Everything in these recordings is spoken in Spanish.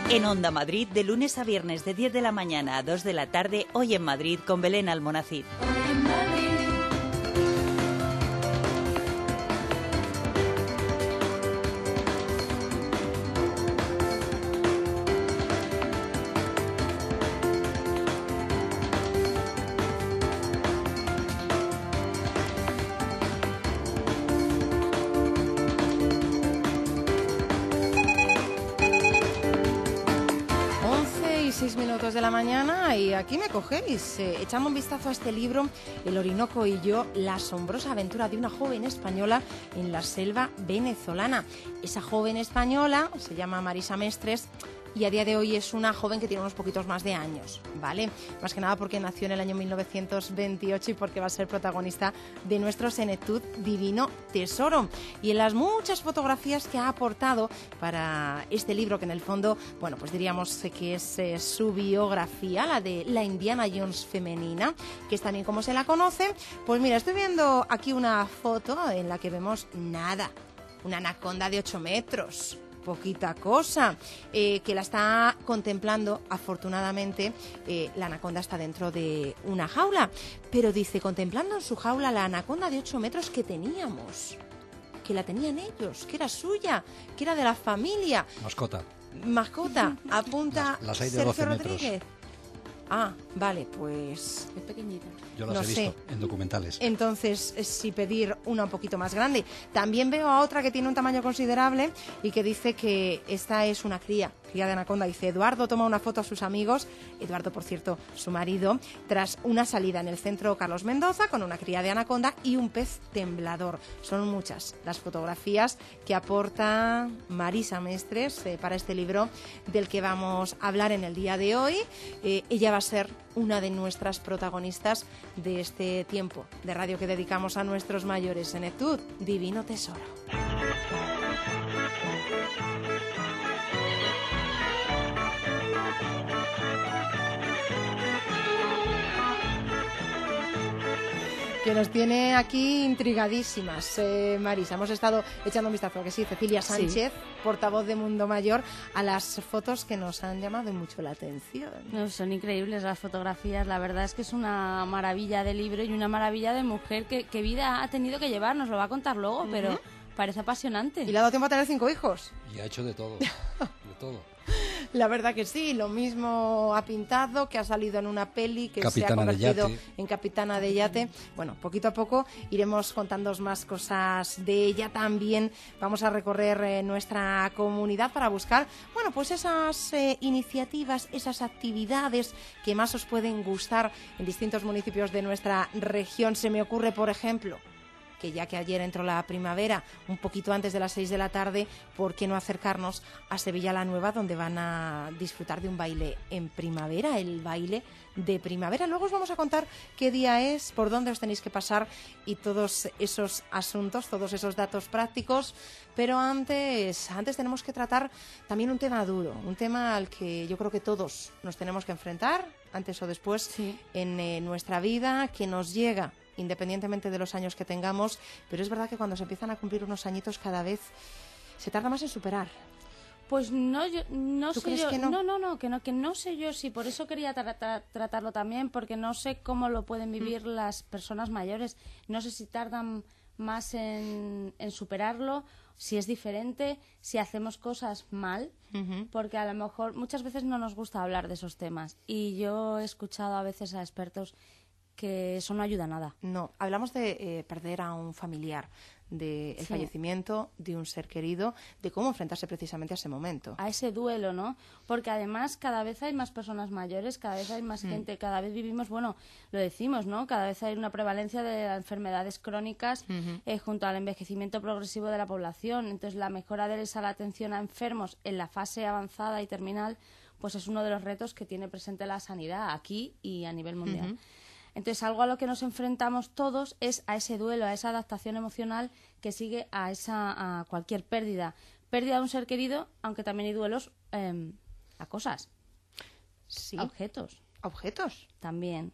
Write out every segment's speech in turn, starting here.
En Onda Madrid, de lunes a viernes de 10 de la mañana a 2 de la tarde, Hoy en Madrid con Belén Almonacid. De la mañana y aquí me cogéis echando un vistazo a este libro, El Orinoco y yo, la asombrosa aventura de una joven española en la selva venezolana. Esa joven española se llama Marisa Mestres y a día de hoy es una joven que tiene unos poquitos más de años, ¿vale? Más que nada porque nació en el año 1928 y porque va a ser protagonista de nuestro Senectud Divino Tesoro. Y en las muchas fotografías que ha aportado para este libro, que en el fondo, bueno, pues diríamos que es su biografía, la de la Indiana Jones femenina, que es también como se la conoce, pues mira, estoy viendo aquí una foto en la que vemos nada, una anaconda de 8 metros. Poquita cosa, que la está contemplando. Afortunadamente, la anaconda está dentro de una jaula, pero dice, contemplando en su jaula la anaconda de 8 metros que teníamos, que la tenían ellos, que era suya, que era de la familia. Mascota, apunta las hay de Sergio 12 metros. Rodríguez. Ah, vale, pues Es pequeñita. Yo las he visto en documentales. Entonces, si pedir una un poquito más grande. También veo a otra que tiene un tamaño considerable y que dice que esta es una cría de anaconda. Dice, Eduardo toma una foto a sus amigos, Eduardo, por cierto, su marido, tras una salida en el centro Carlos Mendoza con una cría de anaconda y un pez temblador. Son muchas las fotografías que aporta Marisa Mestres para este libro del que vamos a hablar en el día de hoy. Ella va a ser una de nuestras protagonistas de este tiempo de radio que dedicamos a nuestros mayores. Senectud Divino Tesoro. Que nos tiene aquí intrigadísimas, Marisa. Hemos estado echando un vistazo, que sí, Cecilia Sánchez, sí, portavoz de Mundo Mayor, a las fotos que nos han llamado mucho la atención. No, son increíbles las fotografías, la verdad es que es una maravilla de libro y una maravilla de mujer que vida ha tenido que llevar, nos lo va a contar luego, pero parece apasionante. ¿Y le ha dado tiempo a tener 5 hijos? Y ha hecho de todo, de todo. La verdad que sí, lo mismo ha pintado, que ha salido en una peli, que se ha convertido en capitana de yate. Bueno, poquito a poco iremos contándoos más cosas de ella. También vamos a recorrer nuestra comunidad para buscar, bueno, pues esas iniciativas, esas actividades que más os pueden gustar en distintos municipios de nuestra región. Se me ocurre, por ejemplo, que ya que ayer entró la primavera, un poquito antes de las 6 de la tarde, ¿por qué no acercarnos a Sevilla la Nueva, donde van a disfrutar de un baile en primavera, el baile de primavera? Luego os vamos a contar qué día es, por dónde os tenéis que pasar y todos esos asuntos, todos esos datos prácticos. Pero antes tenemos que tratar también un tema duro, un tema al que yo creo que todos nos tenemos que enfrentar, antes o después, sí, en nuestra vida, que nos llega independientemente de los años que tengamos, pero es verdad que cuando se empiezan a cumplir unos añitos cada vez se tarda más en superar. Pues no, yo no ¿Tú sé crees yo, que no? que no sé yo, sí, por eso quería tratarlo también, porque no sé cómo lo pueden vivir las personas mayores, no sé si tardan más en superarlo, si es diferente, si hacemos cosas mal, porque a lo mejor muchas veces no nos gusta hablar de esos temas, y yo he escuchado a veces a expertos que eso no ayuda a nada. No, hablamos de perder a un familiar, del fallecimiento de un ser querido, de cómo enfrentarse precisamente a ese momento. A ese duelo, ¿no? Porque además cada vez hay más personas mayores, cada vez hay más gente, cada vez vivimos, bueno, lo decimos, ¿no? Cada vez hay una prevalencia de enfermedades crónicas junto al envejecimiento progresivo de la población. Entonces la mejora de la atención a enfermos en la fase avanzada y terminal, pues es uno de los retos que tiene presente la sanidad aquí y a nivel mundial. Entonces, algo a lo que nos enfrentamos todos es a ese duelo, a esa adaptación emocional que sigue a cualquier pérdida. Pérdida de un ser querido, aunque también hay duelos a cosas. Sí. A objetos. ¿Objetos? También.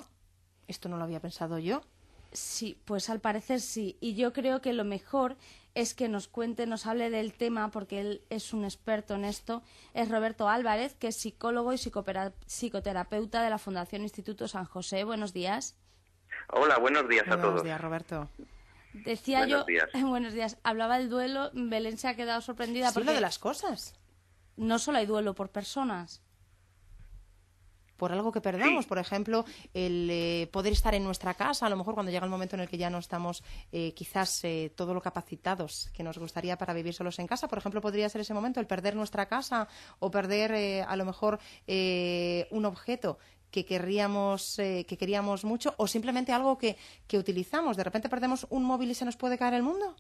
Esto no lo había pensado yo. Sí, pues al parecer sí. Y yo creo que lo mejor es que nos cuente, nos hable del tema, porque él es un experto en esto. Es Roberto Álvarez, que es psicólogo y psicoterapeuta de la Fundación Instituto San José. Buenos días. Hola, buenos días a todos. Buenos días, Roberto. Decía buenos días. Buenos días, hablaba del duelo, Belén se ha quedado sorprendida. Sí, porque lo de las cosas. No solo hay duelo por personas. Por algo que perdamos, Sí. por ejemplo, el poder estar en nuestra casa, a lo mejor cuando llega el momento en el que ya no estamos quizás todo lo capacitados que nos gustaría para vivir solos en casa. Por ejemplo, podría ser ese momento, el perder nuestra casa o perder a lo mejor un objeto que queríamos mucho, o simplemente algo que utilizamos. De repente perdemos un móvil y se nos puede caer el mundo.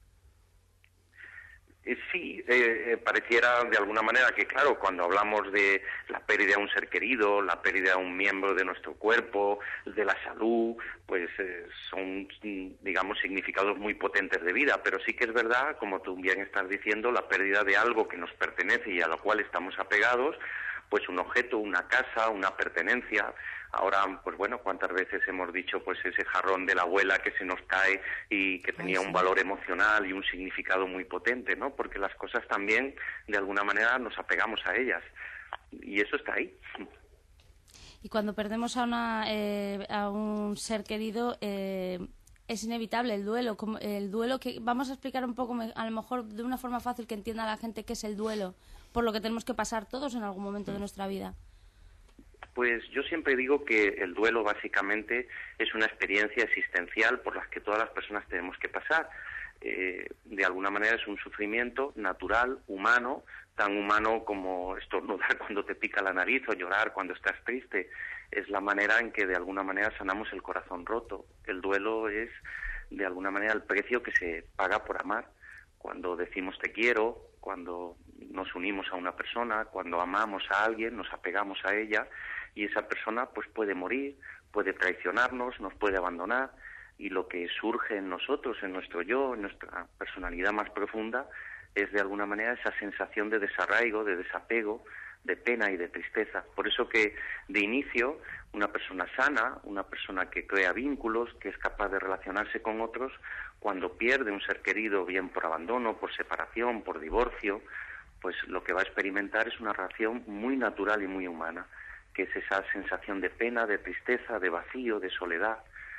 Sí, pareciera de alguna manera que, claro, cuando hablamos de la pérdida de un ser querido, la pérdida de un miembro de nuestro cuerpo, de la salud, pues son, digamos, significados muy potentes de vida. Pero sí que es verdad, como tú bien estás diciendo, la pérdida de algo que nos pertenece y a lo cual estamos apegados, pues un objeto, una casa, una pertenencia. Ahora, pues bueno, cuántas veces hemos dicho pues ese jarrón de la abuela que se nos cae y que tenía un valor emocional y un significado muy potente, ¿no? Porque las cosas también, de alguna manera, nos apegamos a ellas. Y eso está ahí. Y cuando perdemos a un ser querido, es inevitable el duelo. El duelo que vamos a explicar un poco, a lo mejor de una forma fácil que entienda la gente qué es el duelo, por lo que tenemos que pasar todos en algún momento de nuestra vida. Pues yo siempre digo que el duelo básicamente es una experiencia existencial por la que todas las personas tenemos que pasar. De alguna manera es un sufrimiento natural, humano, tan humano como estornudar cuando te pica la nariz o llorar cuando estás triste. Es la manera en que de alguna manera sanamos el corazón roto. El duelo es de alguna manera el precio que se paga por amar. Cuando decimos te quiero, cuando nos unimos a una persona, cuando amamos a alguien, nos apegamos a ella, y esa persona pues puede morir, puede traicionarnos, nos puede abandonar, y lo que surge en nosotros, en nuestro yo, en nuestra personalidad más profunda, es de alguna manera esa sensación de desarraigo, de desapego, de pena y de tristeza. Por eso que de inicio una persona sana, una persona que crea vínculos, que es capaz de relacionarse con otros, cuando pierde un ser querido, bien por abandono, por separación, por divorcio, pues lo que va a experimentar es una reacción muy natural y muy humana, que es esa sensación de pena, de tristeza, de vacío, de soledad.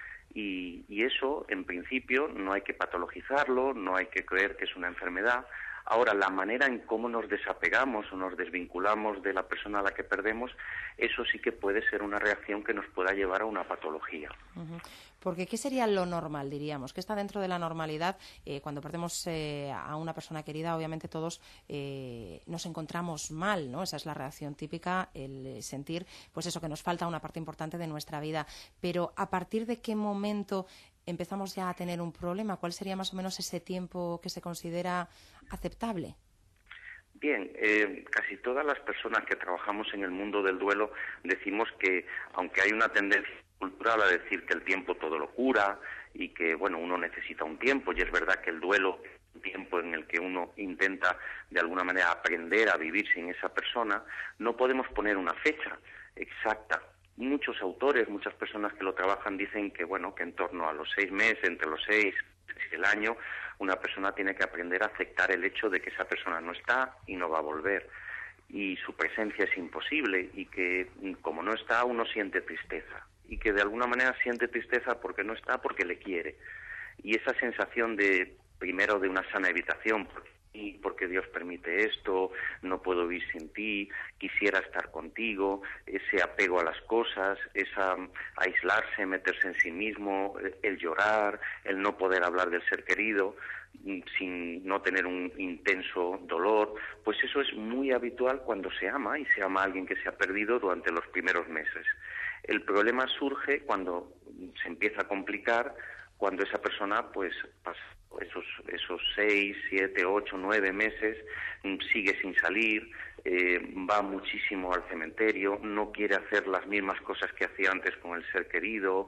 Y eso, en principio, no hay que patologizarlo, no hay que creer que es una enfermedad. Ahora, la manera en cómo nos desapegamos o nos desvinculamos de la persona a la que perdemos, eso sí que puede ser una reacción que nos pueda llevar a una patología. Uh-huh. Porque ¿qué sería lo normal, diríamos? ¿Qué está dentro de la normalidad? Cuando perdemos a una persona querida, obviamente todos nos encontramos mal, ¿no? Esa es la reacción típica, el sentir, pues eso, que nos falta una parte importante de nuestra vida. Pero ¿a partir de qué momento empezamos ya a tener un problema? ¿Cuál sería más o menos ese tiempo que se considera aceptable? Bien, casi todas las personas que trabajamos en el mundo del duelo decimos que, aunque hay una tendencia cultural a decir que el tiempo todo lo cura y que, bueno, uno necesita un tiempo, y es verdad que el duelo es un tiempo en el que uno intenta de alguna manera aprender a vivir sin esa persona, no podemos poner una fecha exacta. Muchos autores, muchas personas que lo trabajan dicen que, bueno, que en torno a los 6 meses, entre los 6 y el año, una persona tiene que aprender a aceptar el hecho de que esa persona no está y no va a volver, y su presencia es imposible, y que como no está uno siente tristeza, y que de alguna manera siente tristeza porque no está, porque le quiere. Y esa sensación de, primero, de una sana evitación, porque Dios permite esto, no puedo vivir sin ti, quisiera estar contigo, ese apego a las cosas, esa aislarse, meterse en sí mismo, el llorar, el no poder hablar del ser querido sin no tener un intenso dolor, pues eso es muy habitual cuando se ama, y se ama a alguien que se ha perdido durante los primeros meses. El problema surge cuando se empieza a complicar, cuando esa persona pues pasa esos 6, 7, 8, 9 meses, sigue sin salir, va muchísimo al cementerio, no quiere hacer las mismas cosas que hacía antes con el ser querido,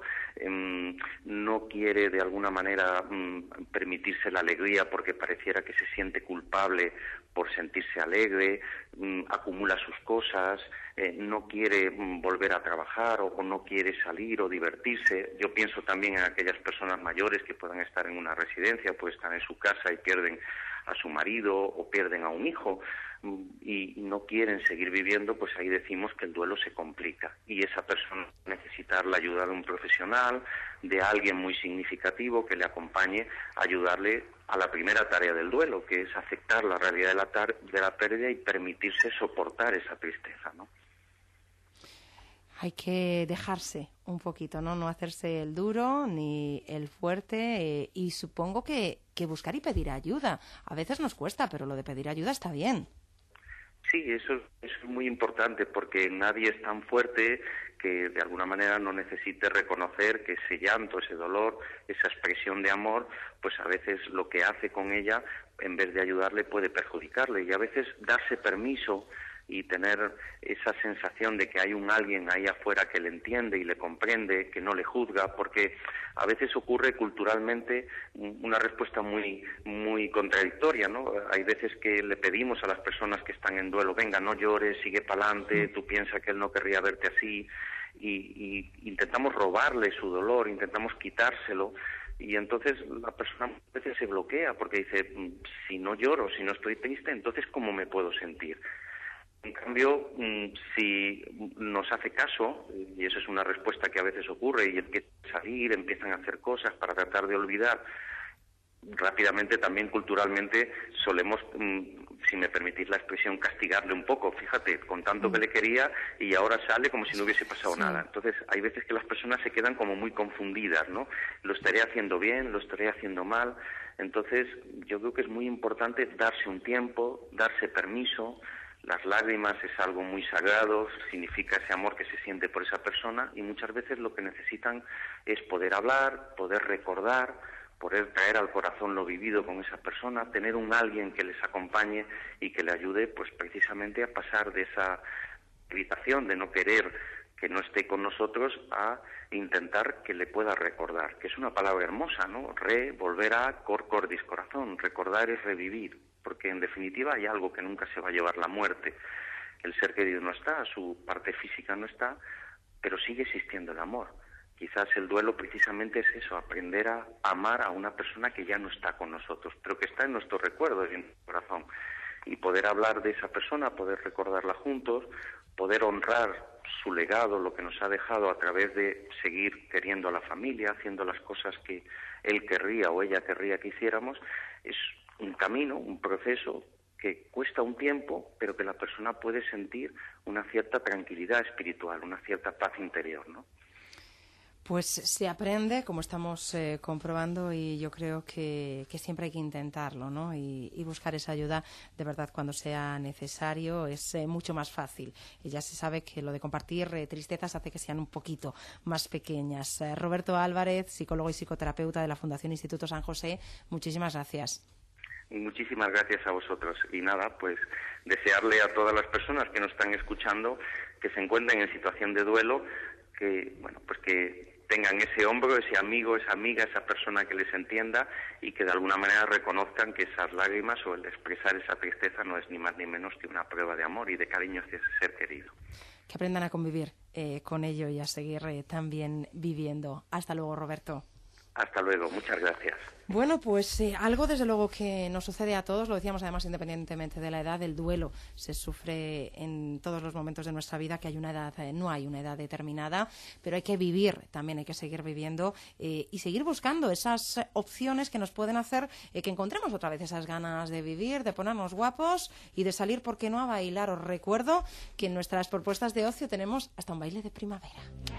no quiere de alguna manera permitirse la alegría porque pareciera que se siente culpable por sentirse alegre, acumula sus cosas, no quiere volver a trabajar o no quiere salir o divertirse. Yo pienso también en aquellas personas mayores que puedan estar en una residencia, pues están en su casa y pierden a su marido o pierden a un hijo y no quieren seguir viviendo, pues ahí decimos que el duelo se complica y esa persona necesita la ayuda de un profesional, de alguien muy significativo que le acompañe a ayudarle a la primera tarea del duelo, que es aceptar la realidad de la pérdida y permitirse soportar esa tristeza, ¿no? Hay que dejarse un poquito, ¿no? No hacerse el duro ni el fuerte y supongo que buscar y pedir ayuda. A veces nos cuesta, pero lo de pedir ayuda está bien. Sí, eso es muy importante porque nadie es tan fuerte que de alguna manera no necesite reconocer que ese llanto, ese dolor, esa expresión de amor, pues a veces lo que hace con ella, en vez de ayudarle, puede perjudicarle. Y a veces darse permiso y tener esa sensación de que hay un alguien ahí afuera que le entiende y le comprende, que no le juzga, porque a veces ocurre culturalmente una respuesta muy contradictoria, ¿no? Hay veces que le pedimos a las personas que están en duelo, venga, no llores, sigue pa'lante, tú piensas que él no querría verte así, y intentamos robarle su dolor, intentamos quitárselo, y entonces la persona a veces se bloquea porque dice, si no lloro, si no estoy triste, entonces ¿cómo me puedo sentir? En cambio, si nos hace caso, y eso es una respuesta que a veces ocurre, y empiezan a salir, empiezan a hacer cosas para tratar de olvidar, rápidamente también culturalmente solemos, si me permitís la expresión, castigarle un poco. Fíjate, con tanto que le quería y ahora sale como si no hubiese pasado nada. Entonces, hay veces que las personas se quedan como muy confundidas, ¿no? Lo estaré haciendo bien, lo estaré haciendo mal. Entonces, yo creo que es muy importante darse un tiempo, darse permiso. Las lágrimas es algo muy sagrado, significa ese amor que se siente por esa persona y muchas veces lo que necesitan es poder hablar, poder recordar, poder traer al corazón lo vivido con esa persona, tener un alguien que les acompañe y que le ayude pues precisamente a pasar de esa evitación de no querer que no esté con nosotros a intentar que le pueda recordar, que es una palabra hermosa, ¿no? Volver a cor cordis, corazón, recordar es revivir. Porque en definitiva hay algo que nunca se va a llevar, la muerte. El ser querido no está, su parte física no está, pero sigue existiendo el amor. Quizás el duelo precisamente es eso, aprender a amar a una persona que ya no está con nosotros, pero que está en nuestros recuerdos y en nuestro corazón. Y poder hablar de esa persona, poder recordarla juntos, poder honrar su legado, lo que nos ha dejado a través de seguir queriendo a la familia, haciendo las cosas que él querría o ella querría que hiciéramos, es un camino, un proceso que cuesta un tiempo, pero que la persona puede sentir una cierta tranquilidad espiritual, una cierta paz interior, ¿no? Pues se aprende, como estamos comprobando, y yo creo que siempre hay que intentarlo, ¿no? Y buscar esa ayuda de verdad cuando sea necesario es mucho más fácil. Y ya se sabe que lo de compartir tristezas hace que sean un poquito más pequeñas. Roberto Álvarez, psicólogo y psicoterapeuta de la Fundación Instituto San José, muchísimas gracias. Muchísimas gracias a vosotros. Y nada, pues desearle a todas las personas que nos están escuchando que se encuentren en situación de duelo, que bueno, pues que tengan ese hombro, ese amigo, esa amiga, esa persona que les entienda y que de alguna manera reconozcan que esas lágrimas o el expresar esa tristeza no es ni más ni menos que una prueba de amor y de cariño hacia ese ser querido. Que aprendan a convivir con ello y a seguir también viviendo. Hasta luego, Roberto. Hasta luego, muchas gracias. Bueno, pues algo desde luego que nos sucede a todos, lo decíamos además independientemente de la edad, el duelo se sufre en todos los momentos de nuestra vida, que hay una edad, no hay una edad determinada, pero hay que vivir, también hay que seguir viviendo y seguir buscando esas opciones que nos pueden hacer que encontremos otra vez esas ganas de vivir, de ponernos guapos y de salir, ¿por qué no?, a bailar. Os recuerdo que en nuestras propuestas de ocio tenemos hasta un baile de primavera.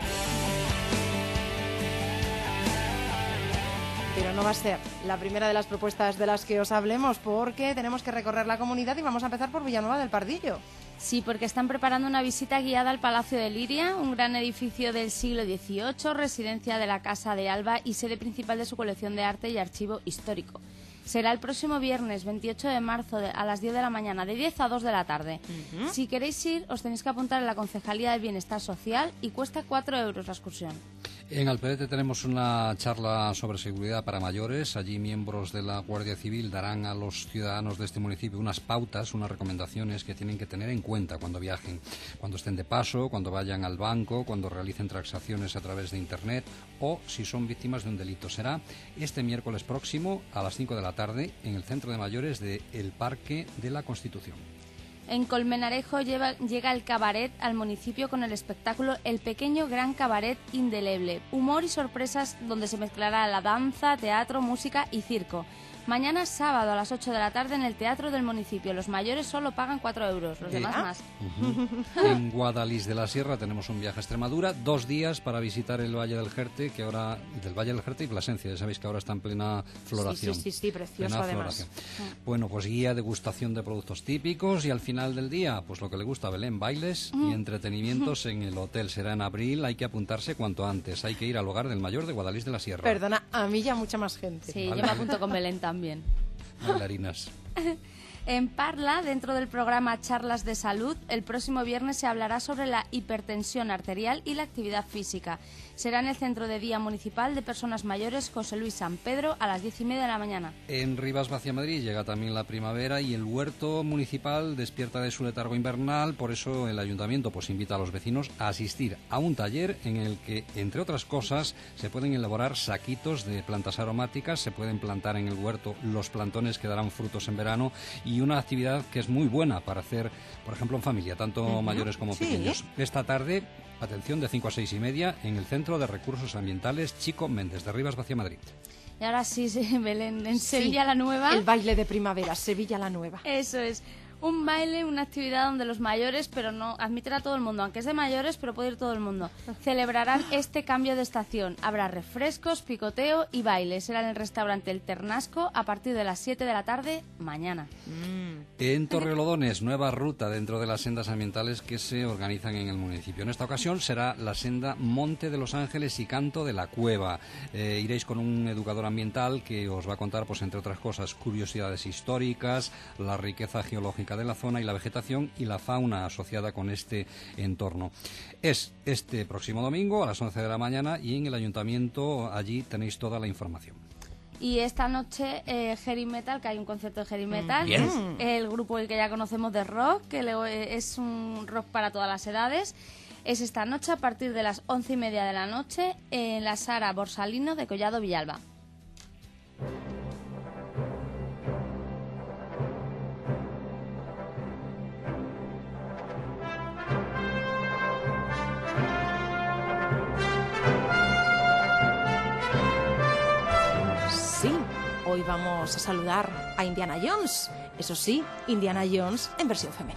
Pero no va a ser la primera de las propuestas de las que os hablemos, porque tenemos que recorrer la comunidad y vamos a empezar por Villanueva del Pardillo. Sí, porque están preparando una visita guiada al Palacio de Liria, un gran edificio del siglo XVIII, residencia de la Casa de Alba y sede principal de su colección de arte y archivo histórico. será el próximo viernes 28 de marzo a las 10 de la mañana, de 10 a 2 de la tarde. Si queréis ir, os tenéis que apuntar en la Concejalía del Bienestar Social y cuesta 4 euros la excursión. En Alperete tenemos una charla sobre seguridad para mayores. Allí miembros de la Guardia Civil darán a los ciudadanos de este municipio unas pautas, unas recomendaciones que tienen que tener en cuenta cuando viajen, cuando estén de paso, cuando vayan al banco, cuando realicen transacciones a través de Internet o si son víctimas de un delito. Será este miércoles próximo a las 5 de la tarde en el Centro de Mayores del Parque de la Constitución. En Colmenarejo llega el cabaret al municipio con el espectáculo El Pequeño Gran Cabaret Indeleble. Humor y sorpresas donde se mezclará la danza, teatro, música y circo. Mañana sábado a las 8 de la tarde en el Teatro del Municipio. Los mayores solo pagan 4 euros, los demás más. En Guadalís de la Sierra tenemos un viaje a Extremadura, 2 días para visitar el Valle del Jerte, del Valle del Jerte y Plasencia. Ya sabéis que ahora está en plena floración. Sí, precioso además. Bueno, pues guía, degustación de productos típicos y al final del día, pues lo que le gusta a Belén, bailes y entretenimientos en el hotel. Será en abril, hay que apuntarse cuanto antes. Hay que ir al hogar del mayor de Guadalís de la Sierra. Perdona, a mí ya mucha más gente. Sí, vale. Yo me apunto con Belén también. Bailarinas. En Parla, dentro del programa Charlas de Salud, el próximo viernes se hablará sobre la hipertensión arterial y la actividad física. Será en el Centro de Día Municipal de Personas Mayores José Luis San Pedro a las 10:30 de la mañana. En Rivas Vacia Madrid llega también la primavera y el huerto municipal despierta de su letargo invernal, por eso el ayuntamiento pues invita a los vecinos a asistir a un taller en el que, entre otras cosas, se pueden elaborar saquitos de plantas aromáticas, se pueden plantar en el huerto los plantones que darán frutos en verano y una actividad que es muy buena para hacer, por ejemplo, en familia, tanto mayores como pequeños. Esta tarde, atención, de 5 a 6:30 en el Centro de Recursos Ambientales Chico Méndez de Rivas Vacia Madrid. Y ahora sí, Belén, en Sevilla la Nueva. El baile de primavera, Sevilla la Nueva. Eso es. Un baile, una actividad donde los mayores, pero no admiten a todo el mundo, aunque es de mayores, pero puede ir todo el mundo, celebrarán este cambio de estación. Habrá refrescos, picoteo y baile. Será en el restaurante El Ternasco a partir de las 7 de la tarde mañana. En Torrelodones, nueva ruta dentro de las sendas ambientales que se organizan en el municipio. En esta ocasión será la senda Monte de los Ángeles y Canto de la Cueva. Iréis con un educador ambiental que os va a contar, pues entre otras cosas, curiosidades históricas, la riqueza geológica de la zona y la vegetación y la fauna asociada con este entorno. Es este próximo domingo a las 11 de la mañana y en el ayuntamiento allí tenéis toda la información. Y esta noche Heavy Metal, que hay un concierto de Heavy Metal, es el grupo el que ya conocemos de rock, que es un rock para todas las edades. Es esta noche a partir de las 11:30 de la noche en la Sala Borsalino de Collado Villalba. Hoy vamos a saludar a Indiana Jones. Eso sí, Indiana Jones en versión femenina.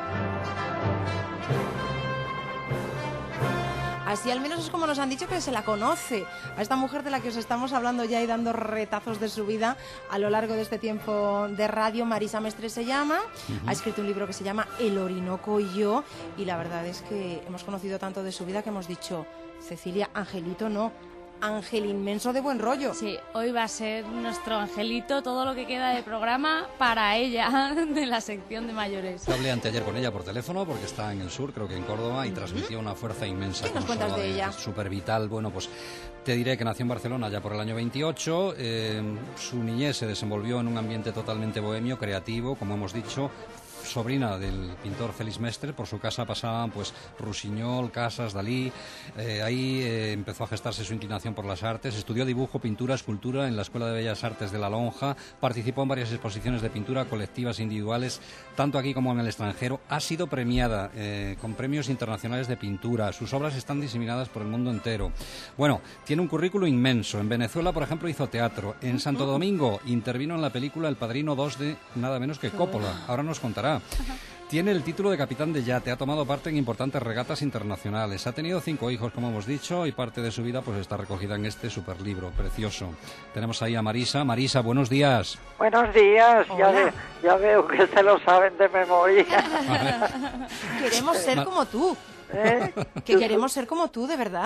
Así al menos es como nos han dicho que se la conoce, a esta mujer de la que os estamos hablando ya y dando retazos de su vida a lo largo de este tiempo de radio. Marisa Mestre se llama, ha escrito un libro que se llama El Orinoco y yo, y la verdad es que hemos conocido tanto de su vida que hemos dicho, Cecilia, Angelito no, ángel inmenso de buen rollo. Sí, hoy va a ser nuestro angelito, todo lo que queda de programa para ella, de la sección de mayores. Hablé anteayer con ella por teléfono porque está en el sur, creo que en Córdoba, y transmitía una fuerza inmensa. ¿Qué nos cuentas de ella? Súper vital. Bueno, pues te diré que nació en Barcelona ya por el año 28, su niñez se desenvolvió en un ambiente totalmente bohemio, creativo, como hemos dicho, sobrina del pintor Félix Mestre. Por su casa pasaban pues Rusiñol, Casas, Dalí. Ahí empezó a gestarse su inclinación por las artes. Estudió dibujo, pintura, escultura en la Escuela de Bellas Artes de La Lonja. Participó en varias exposiciones de pintura colectivas e individuales, tanto aquí como en el extranjero. Ha sido premiada con premios internacionales de pintura. Sus obras están diseminadas por el mundo entero. Bueno, tiene un currículo inmenso. En Venezuela, por ejemplo, hizo teatro. En Santo Domingo intervino en la película El Padrino 2 de nada menos que Coppola. Ahora nos contará. Tiene el título de capitán de yate, ha tomado parte en importantes regatas internacionales, ha tenido 5 hijos, como hemos dicho, y parte de su vida pues está recogida en este superlibro precioso. Tenemos ahí a Marisa. Marisa, buenos días. Buenos días, ya veo que se lo saben de memoria. Queremos ser como tú. Que queremos ser como tú, de verdad.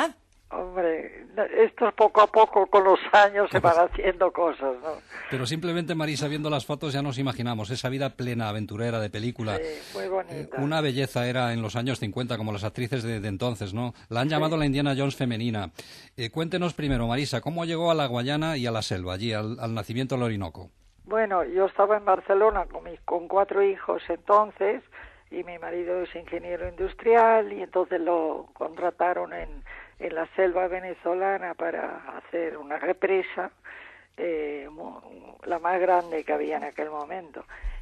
Hombre, estos poco a poco con los años se van haciendo cosas, ¿no? Pero simplemente, Marisa, viendo las fotos ya nos imaginamos esa vida plena, aventurera, de película. Sí, muy bonita. Una belleza era en los años 50, como las actrices de entonces, ¿no? La han llamado la Indiana Jones femenina. Cuéntenos primero, Marisa, ¿cómo llegó a la Guayana y a la selva, allí, al nacimiento del Orinoco? Bueno, yo estaba en Barcelona con 4 hijos entonces, y mi marido es ingeniero industrial, y entonces lo contrataron en la selva venezolana para hacer una represa, la más grande que había en aquel momento.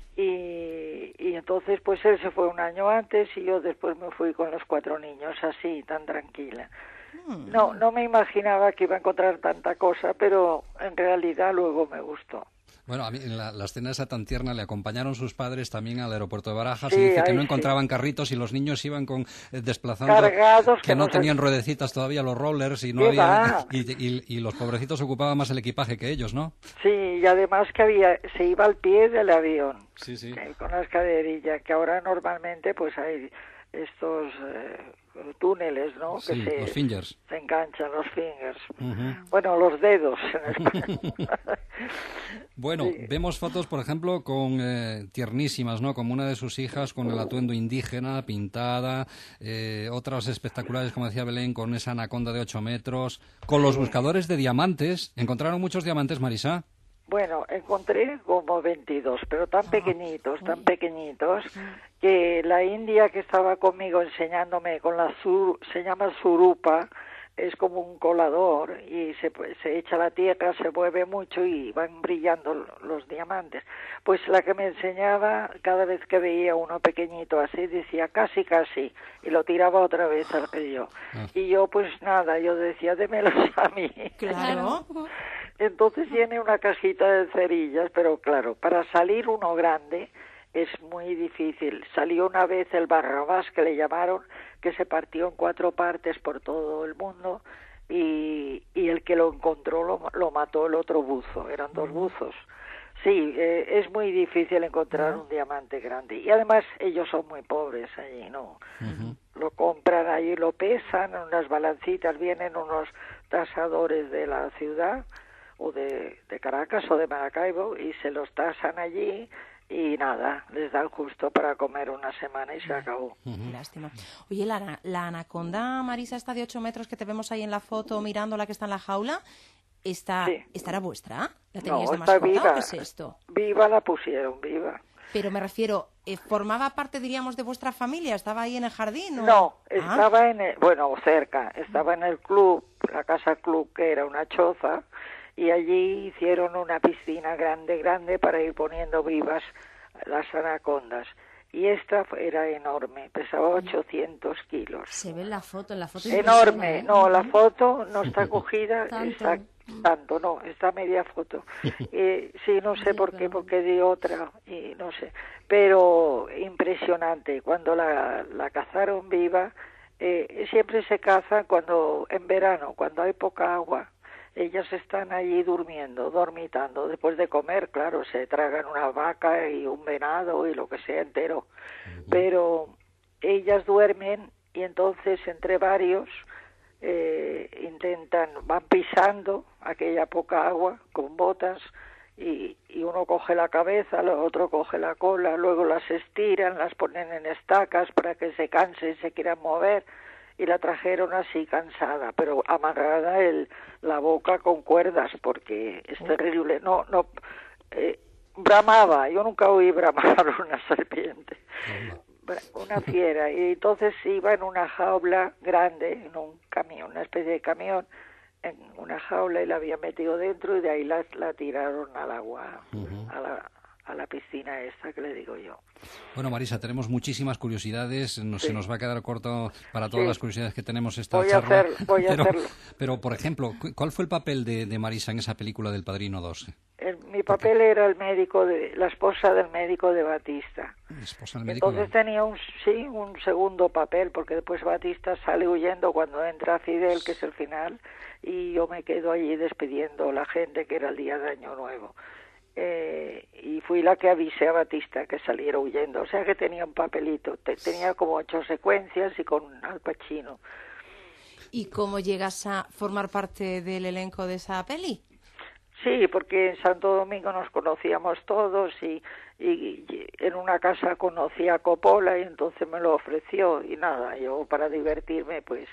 Y entonces pues él se fue un año antes y yo después me fui con los 4 niños, así, tan tranquila. No me imaginaba que iba a encontrar tanta cosa, pero en realidad luego me gustó. Bueno, a mí en la escena esa tan tierna le acompañaron sus padres también al aeropuerto de Barajas, sí, y dice que no sí encontraban carritos y los niños iban desplazando, cargados, que no tenían ruedecitas todavía los rollers y no había y los pobrecitos ocupaban más el equipaje que ellos, ¿no? Sí, y además que se iba al pie del avión, sí. Con las caderillas, que ahora normalmente pues hay estos túneles, ¿no? Sí, que los fingers. Se enganchan los fingers. Bueno, los dedos en español. Bueno, sí. Vemos fotos, por ejemplo, con tiernísimas, ¿no? Como una de sus hijas con el atuendo indígena, pintada, otras espectaculares, como decía Belén, con esa anaconda de 8 metros, con los buscadores de diamantes. ¿Encontraron muchos diamantes, Marisa? Bueno, encontré como 22, pero tan pequeñitos, que la india que estaba conmigo enseñándome con se llama surupa, es como un colador y se echa la tierra, se mueve mucho y van brillando los diamantes. Pues la que me enseñaba, cada vez que veía uno pequeñito así, decía casi, y lo tiraba otra vez al río. Y yo pues nada, yo decía, démelos a mí. Claro. Entonces tiene una cajita de cerillas, pero claro, para salir uno grande es muy difícil. Salió una vez el Barrabás, que le llamaron, que se partió en 4 partes por todo el mundo, y el que lo encontró lo mató el otro buzo, eran 2 buzos. Sí, es muy difícil encontrar un diamante grande, y además ellos son muy pobres allí, ¿no? Lo compran allí, lo pesan, unas balancitas, vienen unos tasadores de la ciudad, o de Caracas o de Maracaibo, y se los tasan allí, y nada, les dan justo para comer una semana y se acabó. Lástima. Oye, la anaconda, Marisa, esta de 8 metros que te vemos ahí en la foto mirando, la que está en la jaula, ¿estará vuestra? ¿La teníais de mascota viva, o qué es esto? Viva la pusieron, viva. Pero me refiero, ¿formaba parte, diríamos, de vuestra familia? ¿Estaba ahí en el jardín? ¿O? No, estaba cerca, estaba en el club, la casa club, que era una choza, y allí hicieron una piscina grande para ir poniendo vivas las anacondas. Y esta era enorme, pesaba 800 kilos. Se ve en la foto, enorme, no, la foto no está cogida, está media foto. Sí, no sé por qué, porque di otra, y no sé. Pero impresionante, cuando la cazaron viva, siempre se caza en verano, cuando hay poca agua. Ellas están allí dormitando. Después de comer, claro, se tragan una vaca y un venado y lo que sea entero. Pero ellas duermen y entonces entre varios van pisando aquella poca agua con botas y uno coge la cabeza, el otro coge la cola, luego las estiran, las ponen en estacas para que se cansen y se quieran mover. Y la trajeron así cansada, pero amarrada la boca con cuerdas, porque es terrible. Bramaba, yo nunca oí bramar una serpiente, una fiera, y entonces iba en una jaula grande, en un camión, una especie de camión, en una jaula, y la había metido dentro, y de ahí la tiraron al agua, a la piscina esta que le digo yo. Bueno, Marisa, tenemos muchísimas curiosidades, se nos va a quedar corto para todas las curiosidades que tenemos esta charla. Voy a hacerlo. Pero, por ejemplo, ¿cuál fue el papel de Marisa en esa película del Padrino 2? Mi papel era la esposa del médico de Batista. ¿Esposa del médico? Entonces tenía un segundo papel, porque después Batista sale huyendo cuando entra Fidel, que es el final, y yo me quedo allí despidiendo a la gente, que era el día de Año Nuevo. Y fui la que avisé a Batista que saliera huyendo, o sea que tenía un papelito, tenía como 8 secuencias y con Al Pacino. ¿Y cómo llegas a formar parte del elenco de esa peli? Sí, porque en Santo Domingo nos conocíamos todos y en una casa conocí a Coppola y entonces me lo ofreció y nada, yo para divertirme pues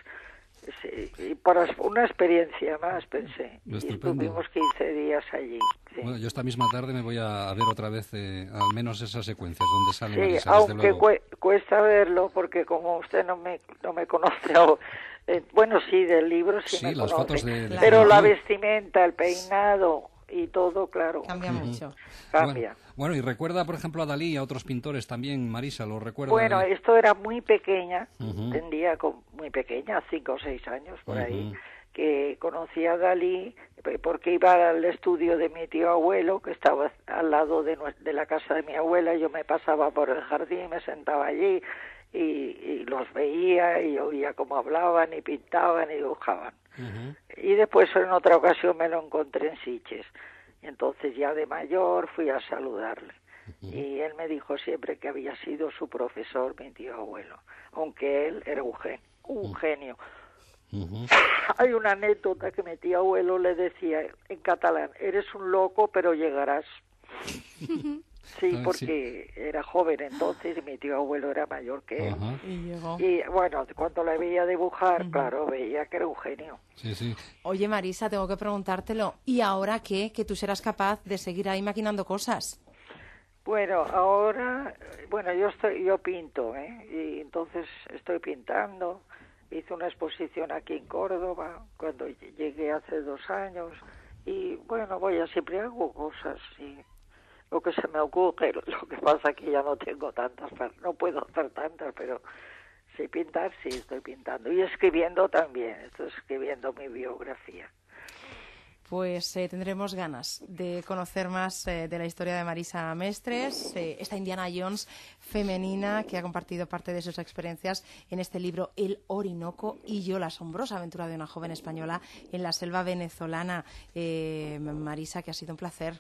y para una experiencia más pensé. Y estuvimos 15 días allí. Sí. Bueno, yo esta misma tarde me voy a ver otra vez al menos esas secuencias donde sale Marisa, aunque desde luego. Cuesta verlo porque como usted no me conoce bueno, sí, del libro sí me las conoce, fotos de pero la vestimenta, el peinado y todo, claro. Cambia mucho. Cambia. Bueno, y recuerda, por ejemplo, a Dalí y a otros pintores también, Marisa, ¿lo recuerda? Bueno, esto era muy pequeña, tendría muy pequeña, 5 o 6 años por ahí, que conocí a Dalí porque iba al estudio de mi tío abuelo, que estaba al lado de la casa de mi abuela. Yo me pasaba por el jardín, me sentaba allí y los veía y oía cómo hablaban y pintaban y dibujaban. Y después en otra ocasión me lo encontré en Sitges. Y entonces ya de mayor fui a saludarle. Y él me dijo siempre que había sido su profesor, mi tío abuelo, aunque él era un genio. Hay una anécdota que mi tío abuelo le decía en catalán: eres un loco pero llegarás. Sí, porque era joven entonces y mi tío abuelo era mayor que él. Y llegó. Y bueno, cuando le veía dibujar, claro, veía que era un genio. Sí. Oye, Marisa, tengo que preguntártelo. ¿Y ahora qué? Que tú serás capaz de seguir ahí maquinando cosas. Bueno, ahora, yo pinto, y entonces estoy pintando. Hice una exposición aquí en Córdoba cuando llegué hace 2 años y bueno, siempre hago cosas, sí. Lo que se me ocurre, lo que pasa que ya no tengo tantas, no puedo hacer tantas, pero sí pintar, sí estoy pintando. Y escribiendo también, estoy escribiendo mi biografía. Pues tendremos ganas de conocer más de la historia de Marisa Mestres, esta Indiana Jones femenina que ha compartido parte de sus experiencias en este libro El Orinoco y yo, la asombrosa aventura de una joven española en la selva venezolana. Marisa, que ha sido un placer.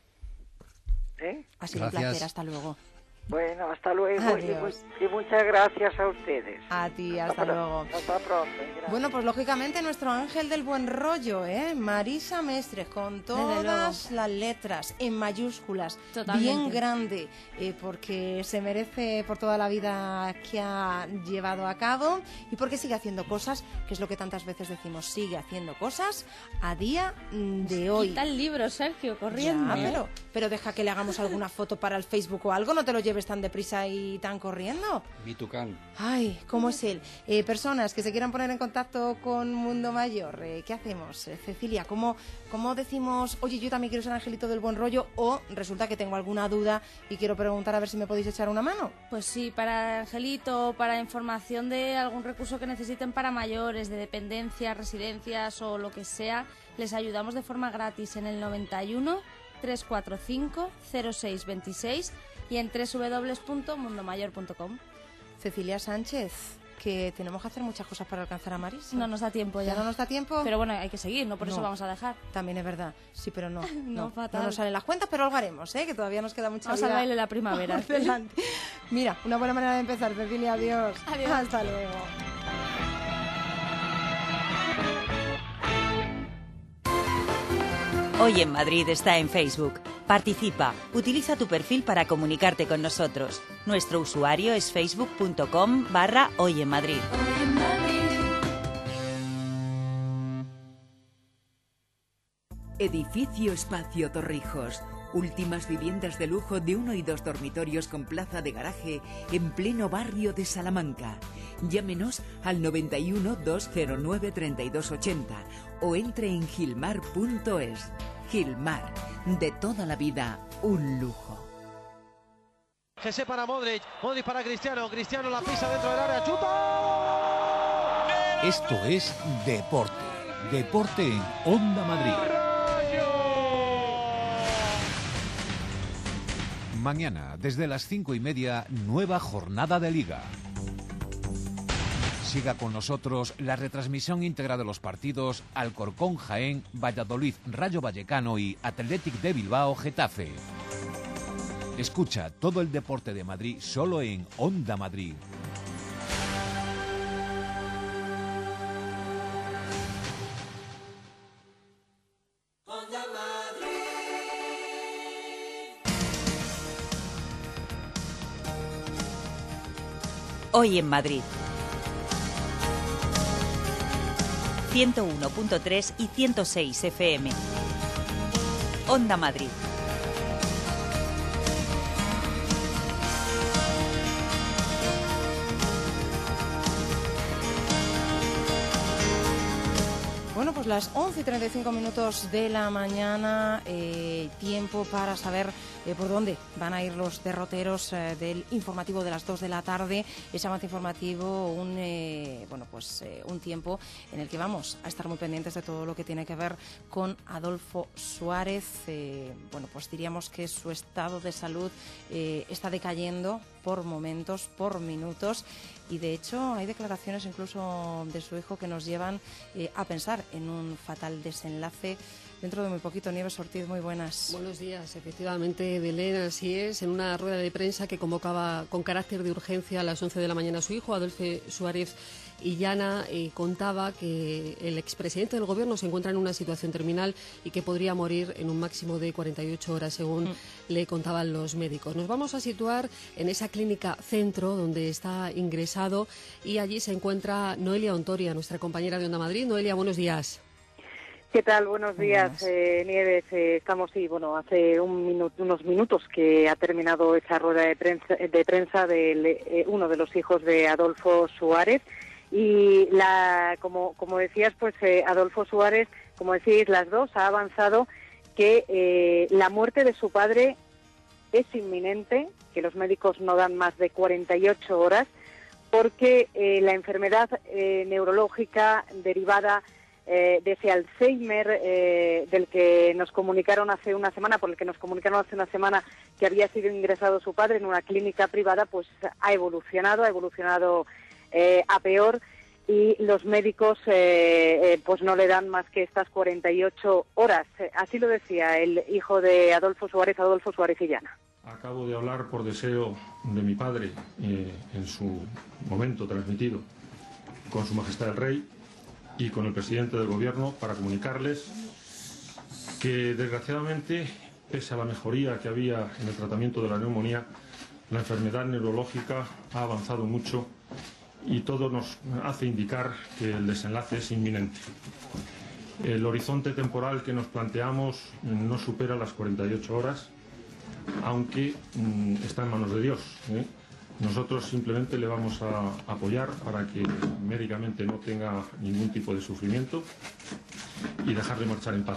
Ha sido un placer, hasta luego. Bueno, hasta luego y muchas gracias a ustedes. A ti, hasta luego. Hasta pronto. Gracias. Bueno, pues lógicamente nuestro ángel del buen rollo, Marisa Mestres, con todas las letras en mayúsculas, bien grande, porque se merece por toda la vida que ha llevado a cabo y porque sigue haciendo cosas, que es lo que tantas veces decimos, sigue haciendo cosas a día de hoy. Quita el libro, Sergio, corriendo. Ya, pero deja que le hagamos alguna foto para el Facebook o algo, no te lo lleves tan deprisa y tan corriendo. Vitucán. Ay, ¿cómo es él? Personas que se quieran poner en contacto con Mundo Mayor, ¿qué hacemos? Cecilia, ¿cómo decimos, oye, yo también quiero ser angelito del buen rollo, o resulta que tengo alguna duda y quiero preguntar a ver si me podéis echar una mano? Pues sí, para angelito, para información de algún recurso que necesiten para mayores, de dependencias, residencias o lo que sea, les ayudamos de forma gratis en el 91 345 0626 y en www.mundomayor.com. Cecilia Sánchez, que tenemos que hacer muchas cosas para alcanzar a Marisa. No nos da tiempo ya. ¿Ya no nos da tiempo? Pero bueno, hay que seguir, no por eso vamos a dejar. También es verdad, sí, pero no. Fatal. No nos salen las cuentas, pero algo haremos, que todavía nos queda mucha Vamos vida. al baile de la primavera. Adelante. Mira, una buena manera de empezar, Cecilia, adiós. Adiós. Hasta luego. Hoy en Madrid está en Facebook. Participa, utiliza tu perfil para comunicarte con nosotros. Nuestro usuario es facebook.com/Hoy en Madrid. Edificio Espacio Torrijos. Últimas viviendas de lujo de 1 y 2 dormitorios con plaza de garaje en pleno barrio de Salamanca. Llámenos al 91 209 3280 o entre en gilmar.es. Gilmar, de toda la vida, un lujo. Jesse para Modric, Modric para Cristiano, Cristiano la pisa dentro del área, ¡chuta! Esto es Deporte. Deporte en Onda Madrid. Mañana, desde las 5:30, nueva jornada de Liga. Siga con nosotros la retransmisión íntegra de los partidos Alcorcón Jaén, Valladolid Rayo Vallecano y Athletic de Bilbao Getafe. Escucha todo el deporte de Madrid solo en Onda Madrid. Hoy en Madrid. 101.3 y 106 FM. Onda Madrid. Bueno, pues las 11:35 de la mañana, tiempo para saber por dónde van a ir los derroteros del informativo de las 2 de la tarde. Ese avance informativo, un tiempo en el que vamos a estar muy pendientes de todo lo que tiene que ver con Adolfo Suárez. Pues diríamos que su estado de salud está decayendo por momentos, por minutos, y de hecho hay declaraciones incluso de su hijo que nos llevan a pensar en un fatal desenlace. Dentro de muy poquito, Nieves Ortiz, muy buenas. Buenos días, efectivamente, Belén, así es. En una rueda de prensa que convocaba con carácter de urgencia a las 11 de la mañana su hijo, Adolfo Suárez Illana, contaba que el expresidente del Gobierno se encuentra en una situación terminal y que podría morir en un máximo de 48 horas, según le contaban los médicos. Nos vamos a situar en esa clínica centro donde está ingresado y allí se encuentra Noelia Ontoria, nuestra compañera de Onda Madrid. Noelia, buenos días. ¿Qué tal? Buenos días, Nieves. Estamos, hace unos minutos que ha terminado esa rueda de prensa de uno de los hijos de Adolfo Suárez. Y como decías, Adolfo Suárez, como decís las dos, ha avanzado que la muerte de su padre es inminente, que los médicos no dan más de 48 horas, porque la enfermedad neurológica derivada de ese Alzheimer del que nos comunicaron hace una semana, que había sido ingresado su padre en una clínica privada, pues ha evolucionado a peor, y los médicos pues no le dan más que estas 48 horas. Así lo decía el hijo de Adolfo Suárez Illana. Acabo de hablar por deseo de mi padre en su momento transmitido con Su Majestad el Rey y con el presidente del Gobierno para comunicarles que, desgraciadamente, pese a la mejoría que había en el tratamiento de la neumonía, la enfermedad neurológica ha avanzado mucho y todo nos hace indicar que el desenlace es inminente. El horizonte temporal que nos planteamos no supera las 48 horas, aunque está en manos de Dios. Nosotros simplemente le vamos a apoyar para que médicamente no tenga ningún tipo de sufrimiento y dejarle marchar en paz.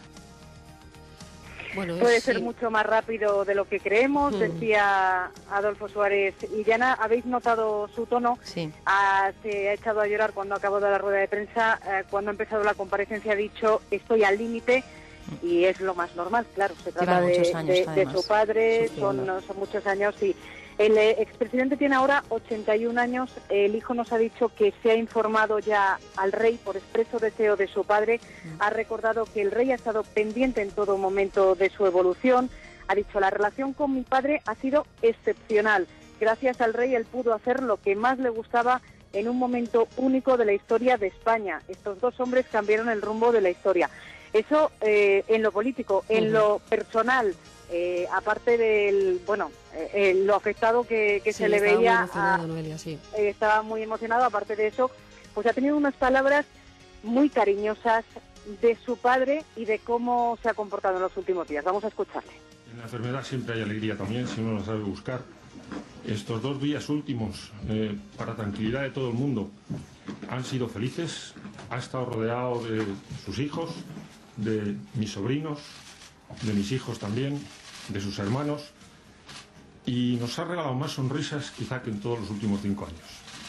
Puede ser mucho más rápido de lo que creemos, decía Adolfo Suárez Illana. ¿Habéis notado su tono? Sí. Se ha echado a llorar cuando ha acabado la rueda de prensa. Cuando ha empezado la comparecencia ha dicho: estoy al límite. Y es lo más normal, claro. Se trata de su padre, son muchos años, y el expresidente tiene ahora 81 años. El hijo nos ha dicho que se ha informado ya al rey por expreso deseo de su padre. Ha recordado que el rey ha estado pendiente en todo momento de su evolución. Ha dicho: la relación con mi padre ha sido excepcional. Gracias al rey él pudo hacer lo que más le gustaba en un momento único de la historia de España. Estos dos hombres cambiaron el rumbo de la historia. Eso en lo político. En lo personal, aparte del lo afectado que se le veía, estaba muy emocionado. Aparte de eso, pues ha tenido unas palabras muy cariñosas de su padre y de cómo se ha comportado en los últimos días. Vamos a escucharle. En la enfermedad siempre hay alegría también, si uno la sabe buscar. Estos 2 días últimos, para tranquilidad de todo el mundo, han sido felices. Ha estado rodeado de sus hijos, de mis sobrinos, de mis hijos también, de sus hermanos, y nos ha regalado más sonrisas quizá que en todos los últimos 5 años.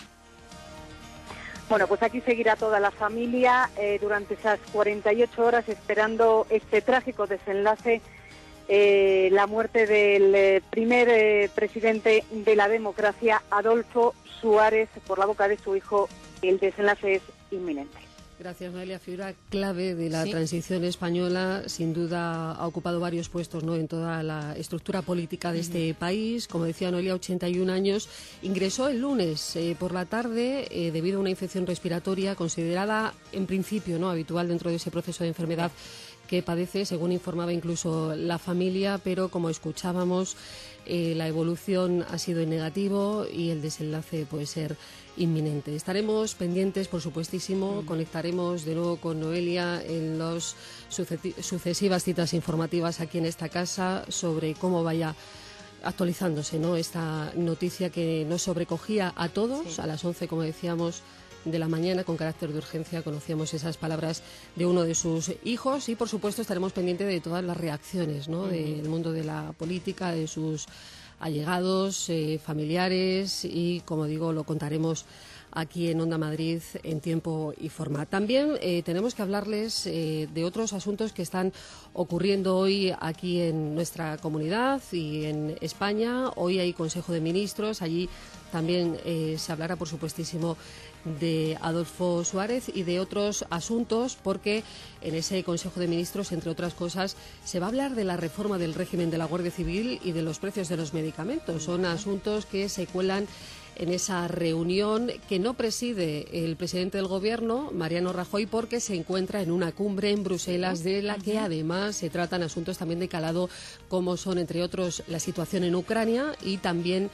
Bueno, pues aquí seguirá toda la familia durante esas 48 horas esperando este trágico desenlace, la muerte del primer presidente de la democracia, Adolfo Suárez, por la boca de su hijo. El desenlace es inminente. Gracias, Noelia. Figura clave de la transición española. Sin duda ha ocupado varios puestos, ¿no?, en toda la estructura política de este país. Como decía Noelia, 81 años. Ingresó el lunes por la tarde debido a una infección respiratoria considerada en principio no habitual dentro de ese proceso de enfermedad que padece, según informaba incluso la familia, pero como escuchábamos, la evolución ha sido en negativo y el desenlace puede ser inminente. Estaremos pendientes, por supuestísimo, conectaremos de nuevo con Noelia en las sucesivas citas informativas aquí en esta casa sobre cómo vaya actualizándose, ¿no?, esta noticia que nos sobrecogía a todos. A las 11, como decíamos, de la mañana, con carácter de urgencia, conocíamos esas palabras de uno de sus hijos y, por supuesto, estaremos pendientes de todas las reacciones, ¿no?, del mundo de la política, de sus allegados, familiares, y, como digo, lo contaremos aquí en Onda Madrid en tiempo y forma. También tenemos que hablarles de otros asuntos que están ocurriendo hoy aquí en nuestra comunidad y en España. Hoy hay Consejo de Ministros, allí también se hablará, por supuestísimo, de Adolfo Suárez y de otros asuntos, porque en ese Consejo de Ministros, entre otras cosas, se va a hablar de la reforma del régimen de la Guardia Civil y de los precios de los medicamentos. Son asuntos que se cuelan en esa reunión que no preside el presidente del Gobierno, Mariano Rajoy, porque se encuentra en una cumbre en Bruselas, de la que además se tratan asuntos también de calado, como son, entre otros, la situación en Ucrania y también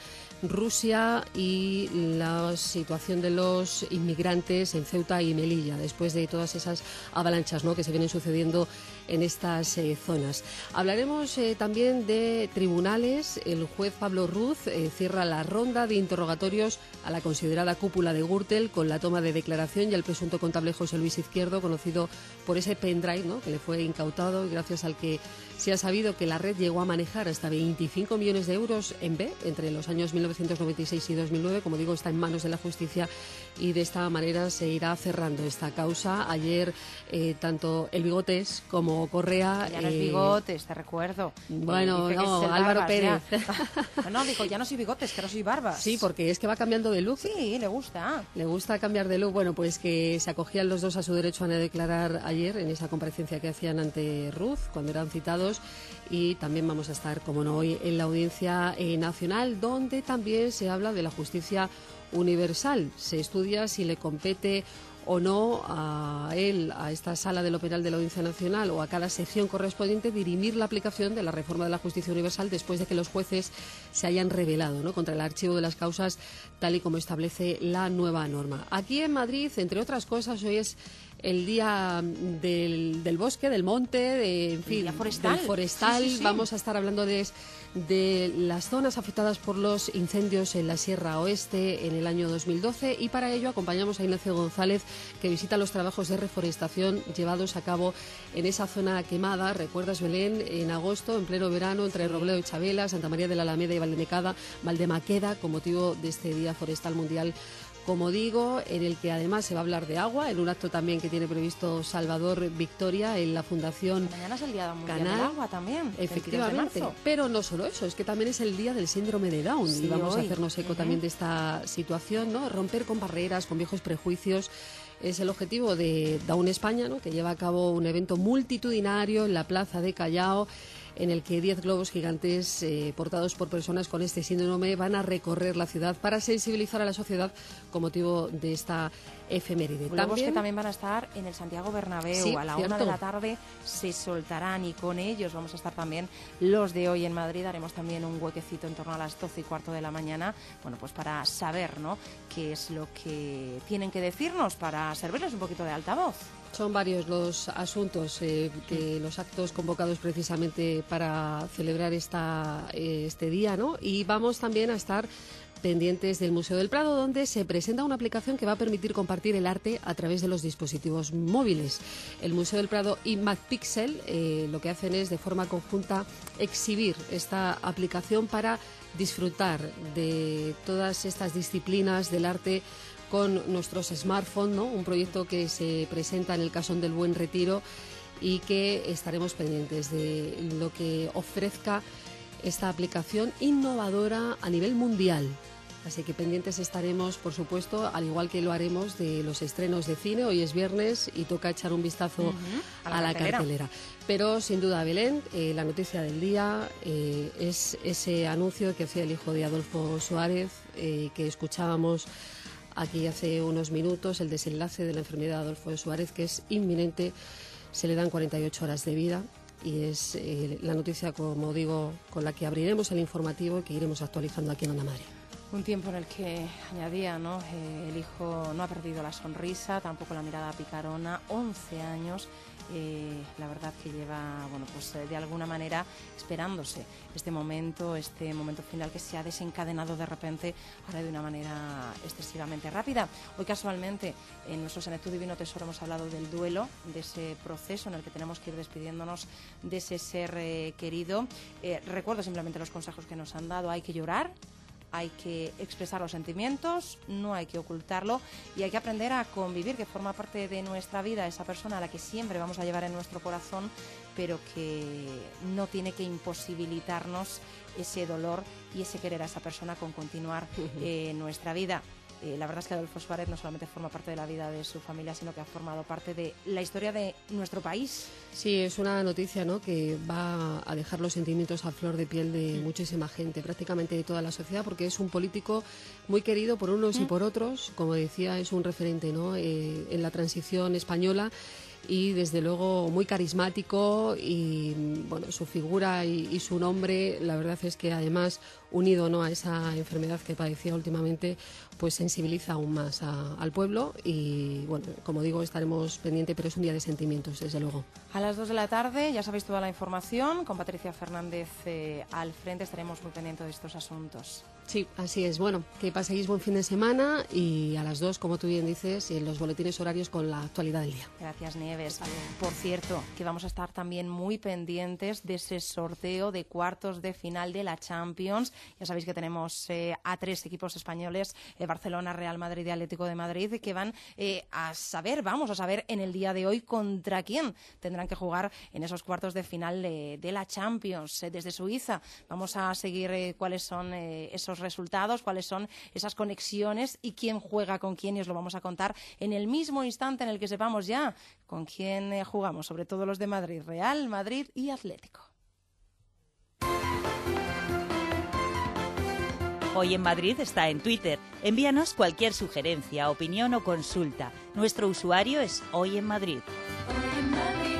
Rusia y la situación de los inmigrantes en Ceuta y Melilla, después de todas esas avalanchas, ¿no?, que se vienen sucediendo en estas zonas. Hablaremos también de tribunales. El juez Pablo Ruz cierra la ronda de interrogatorios a la considerada cúpula de Gürtel con la toma de declaración y al presunto contable José Luis Izquierdo, conocido por ese pendrive, ¿no?, que le fue incautado y gracias al que se ha sabido que la red llegó a manejar hasta 25 millones de euros en B entre los años 1996 y 2009. Como digo, está en manos de la justicia y de esta manera se irá cerrando esta causa. Ayer tanto el Bigotes como Correa... Ya no es Bigotes, te recuerdo. Bueno, no, Álvaro Pérez. No, dijo, ya no soy Bigotes, que no soy Barbas. Sí, porque es que va cambiando de look. Sí, le gusta. Le gusta cambiar de look. Bueno, pues que se acogían los dos a su derecho a declarar ayer en esa comparecencia que hacían ante Ruz, cuando eran citados. Y también vamos a estar, como no, hoy en la Audiencia Nacional, donde también se habla de la justicia universal. Se estudia si le compete o no a él, a esta sala de lo penal de la Audiencia Nacional o a cada sección correspondiente, dirimir la aplicación de la reforma de la justicia universal después de que los jueces se hayan rebelado, ¿no?, contra el archivo de las causas, tal y como establece la nueva norma. Aquí en Madrid, entre otras cosas, hoy es el día del bosque, del monte, en fin, forestal. Del forestal. Sí. Vamos a estar hablando de las zonas afectadas por los incendios en la Sierra Oeste en el año 2012, y para ello acompañamos a Ignacio González, que visita los trabajos de reforestación llevados a cabo en esa zona quemada. ¿Recuerdas, Belén? En agosto, en pleno verano, entre Robledo y Chabela, Santa María de la Alameda y Valdemaqueda, con motivo de este Día Forestal Mundial, como digo, en el que además se va a hablar de agua, en un acto también que tiene previsto Salvador Victoria en la Fundación Mañana es el Día Mundial Canal. del Agua también. Efectivamente, pero no solo eso, es que también es el Día del síndrome de Down, sí, y vamos hoy a hacernos eco también de esta situación, ¿no? Romper con barreras, con viejos prejuicios. Es el objetivo de Down España, ¿no?, que lleva a cabo un evento multitudinario en la Plaza de Callao, en el que 10 globos gigantes portados por personas con este síndrome van a recorrer la ciudad para sensibilizar a la sociedad con motivo de esta efeméride. Globos que también van a estar en el Santiago Bernabéu, sí, a la cierto. 1 de la tarde se soltarán, y con ellos vamos a estar también los de hoy en Madrid. Haremos también un huequecito en torno a las 12:15 de la mañana, bueno, pues para saber, ¿no?, qué es lo que tienen que decirnos, para servirles un poquito de altavoz. Son varios los asuntos, que los actos convocados precisamente para celebrar este día, ¿no? Y vamos también a estar pendientes del Museo del Prado, donde se presenta una aplicación que va a permitir compartir el arte a través de los dispositivos móviles. El Museo del Prado y MacPixel lo que hacen es, de forma conjunta, exhibir esta aplicación para disfrutar de todas estas disciplinas del arte con nuestros smartphones, ¿no? Un proyecto que se presenta en el Casón del Buen Retiro y que estaremos pendientes de lo que ofrezca esta aplicación innovadora a nivel mundial. Así que pendientes estaremos, por supuesto, al igual que lo haremos de los estrenos de cine. Hoy es viernes y toca echar un vistazo a la cartelera. Pero, sin duda, Belén, la noticia del día es ese anuncio que hacía el hijo de Adolfo Suárez, que escuchábamos aquí hace unos minutos, el desenlace de la enfermedad de Adolfo Suárez, que es inminente, se le dan 48 horas de vida. Y es la noticia, como digo, con la que abriremos el informativo y que iremos actualizando aquí en Onda Madrid. Un tiempo en el que, añadía, ¿no? El hijo no ha perdido la sonrisa, tampoco la mirada picarona, 11 años. La verdad que lleva, bueno, pues de alguna manera esperándose este momento final que se ha desencadenado de repente, ahora de una manera excesivamente rápida. Hoy casualmente en nuestro Senectud Divino Tesoro hemos hablado del duelo, de ese proceso en el que tenemos que ir despidiéndonos de ese ser querido. Recuerdo simplemente los consejos que nos han dado: hay que llorar, hay que expresar los sentimientos, no hay que ocultarlo y hay que aprender a convivir, que forma parte de nuestra vida, esa persona a la que siempre vamos a llevar en nuestro corazón, pero que no tiene que imposibilitarnos ese dolor y ese querer a esa persona con continuar nuestra vida. La verdad es que Adolfo Suárez no solamente forma parte de la vida de su familia, sino que ha formado parte de la historia de nuestro país. Sí, es una noticia, ¿no?, que va a dejar los sentimientos a flor de piel de muchísima gente, prácticamente de toda la sociedad, porque es un político muy querido por unos y por otros. Como decía, es un referente, ¿no?, en la transición española, y desde luego muy carismático, y bueno, su figura y su nombre, la verdad es que además, unido, ¿no?, a esa enfermedad que padecía últimamente, pues sensibiliza aún más al pueblo. Y bueno, como digo, estaremos pendientes, pero es un día de sentimientos, desde luego. A las 2 de la tarde, ya sabéis toda la información, con Patricia Fernández al frente, estaremos muy pendientes de estos asuntos. Sí, así es. Bueno, que paséis buen fin de semana, y a las 2, como tú bien dices, en los boletines horarios con la actualidad del día. Gracias, Nieves. Por cierto, que vamos a estar también muy pendientes de ese sorteo de cuartos de final de la Champions. Ya sabéis que tenemos a 3 equipos españoles, Barcelona, Real Madrid y Atlético de Madrid, que van vamos a saber en el día de hoy contra quién tendrán que jugar en esos cuartos de final de la Champions. Desde Suiza vamos a seguir cuáles son esos resultados, cuáles son esas conexiones y quién juega con quién, y os lo vamos a contar en el mismo instante en el que sepamos ya con quién jugamos, sobre todo los de Madrid, Real Madrid y Atlético. Hoy en Madrid está en Twitter. Envíanos cualquier sugerencia, opinión o consulta. Nuestro usuario es Hoy en Madrid. Hoy en Madrid.